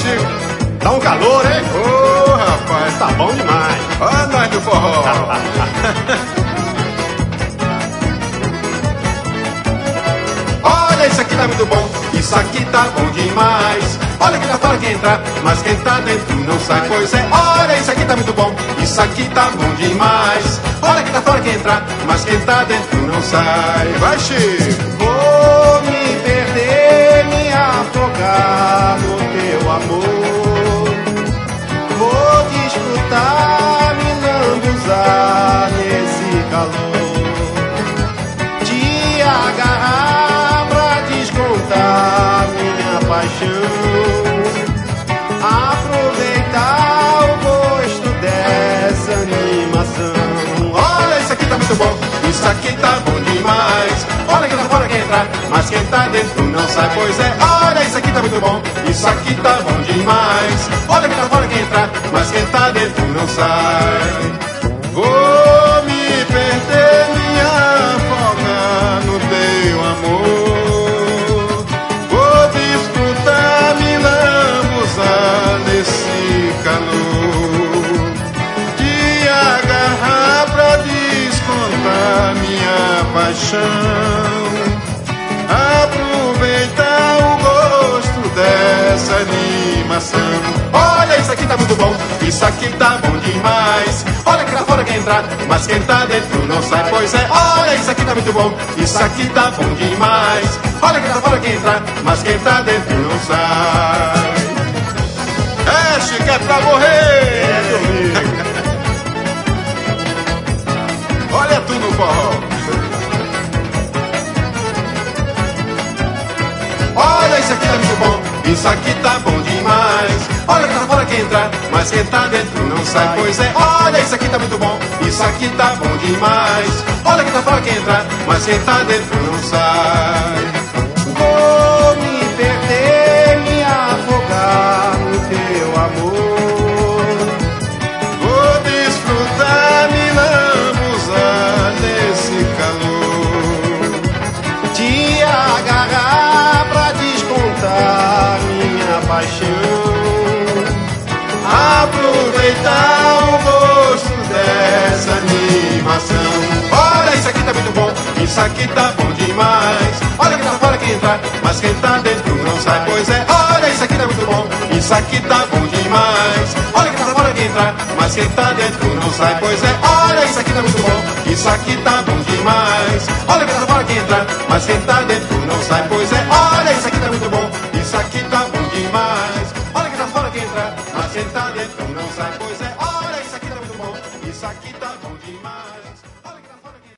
Chico? Tá um calor, hein? Ô, rapaz, Tá bom demais. ó nós do forró. Olha, isso aqui tá muito bom, isso aqui tá bom demais. Olha quem tá fora quem entra, mas quem tá dentro não sai. Pois é, olha, isso aqui tá muito bom, isso aqui tá bom demais. Olha quem tá fora quem entra, mas quem tá dentro não sai. Vai, Chico. Vou me perder, me afogar no teu amor. Vou desfrutar, me lambuzar nesse calor. Te agarrar pra descontar minha paixão. Aproveitar o gosto dessa animação. Olha, isso aqui tá muito bom, isso aqui tá bom demais. Olha quem tá fora quem entra, mas quem tá dentro não sai. Pois é, olha, isso aqui tá muito bom, isso aqui tá bom demais. Olha quem tá fora quem entra, mas quem tá dentro não sai. Vou me perder, me afogar no teu amor. Vou desfrutar, me lambuzar nesse calor. Te agarrar pra descontar minha paixão. Aproveitar o gosto dessa animação. Olha, isso aqui tá muito bom, isso aqui tá bom demais. Olha quem tá fora quem entra, mas quem tá dentro não sai. Pois é, olha, isso aqui tá muito bom, isso aqui tá bom demais. Olha quem tá fora quem entra, mas quem tá dentro não sai. É, Chico, é pra morrer. Olha tu no forró. Olha, isso aqui tá muito bom, isso aqui tá bom demais. Olha quem tá fora quem entra, mas quem tá dentro não sai. Pois é, olha, isso aqui tá muito bom, isso aqui tá bom demais. Olha quem tá fora quem entra, mas quem tá dentro não sai. Vou me perder, me afogar no teu amor. Vou desfrutar, me lambuzar nesse calor. Te agarrar pra descontar minha paixão. Aproveitar o gosto dessa animação. Olha, isso aqui tá muito bom, isso aqui tá bom demais. Olha quem tá fora quem entra, mas quem tá dentro não sai. Pois é, olha, isso aqui tá muito bom, isso aqui tá bom demais. Olha quem tá fora quem entra, mas quem tá dentro não sai. Pois é, olha, isso aqui tá muito bom, isso aqui tá bom demais. Olha quem tá fora quem entra, mas quem tá dentro não sai. Pois é, olha, isso aqui tá muito bom, isso aqui tá bom demais. Olha quem tá fora quem entra, mas quem tá dentro não sai. Pois é, olha, isso aqui tá muito bom, isso aqui tá bom demais.